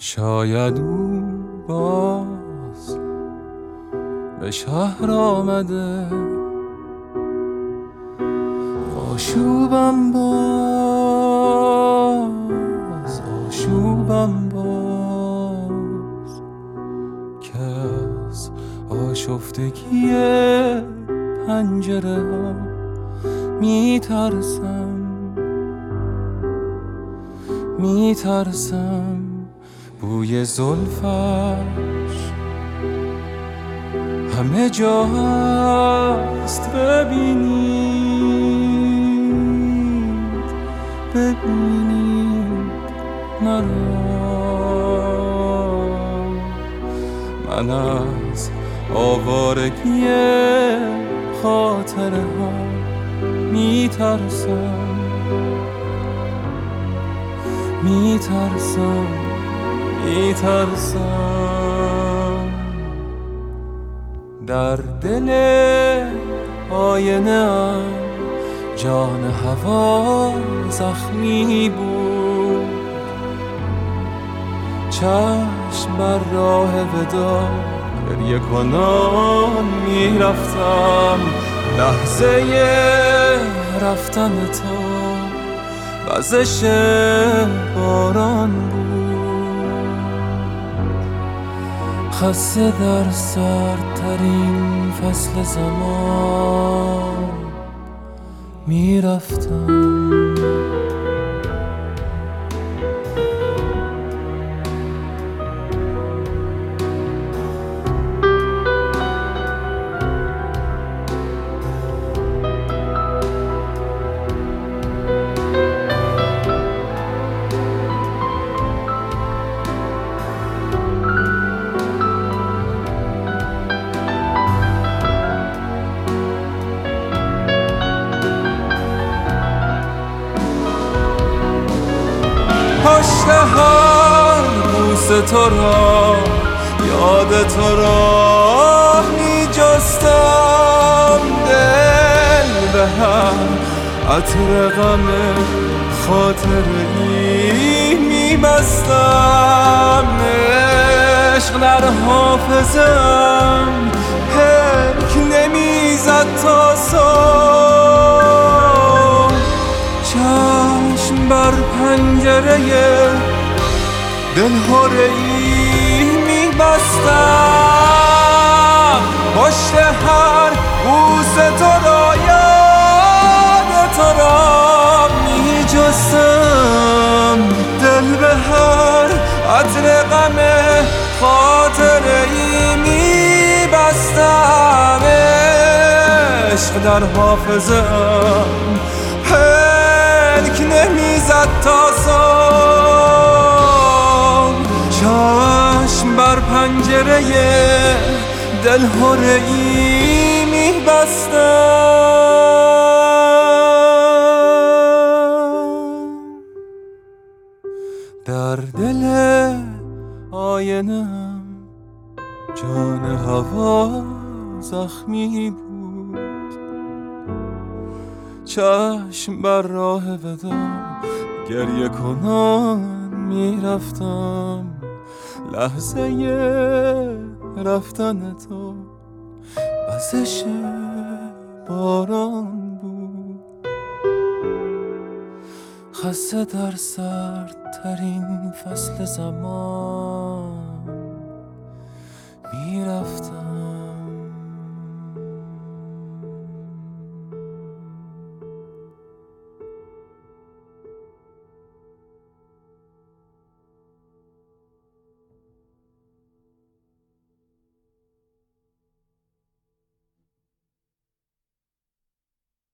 شاید او باز به شهر آمده، آشوبم باز، آشوبم باز که از آشفتگی پنجره ها میترسم بوی زلفش همه جا هست. ببینید مرا، من از آوارگی خاطره ها میترسم در دل آینه ام جان هوا زخمی بود، چشم بر راه وداع گریه کنان میرفتم. لحظه رفتن تو وزش باران بود، خسته در سردترین فصل زمان میرفتم. پشت هر بوسه تو را، یاد تو را می جستم، دل به هر عطر غم خاطره ای می بستم. عشق در حافظم پرک نمی زد تا صبح، چشم بر پنجره دلهره ای می بستم. پشت هر بوسه تو را، یاد تو را می جستم، دل به هر عطر غم خاطره ای می بستم. عشق در حافظم پلک نمیزد تا صبح، چشم بر پنجره دلهره ای می بستم. در دل آینه جان هوا زخمی بود، چشم بر راه وداع گریه کنان میرفتم. لحظه رفتن تو وزش باران بود، خسته در سردترین فصل زمان میرفتم.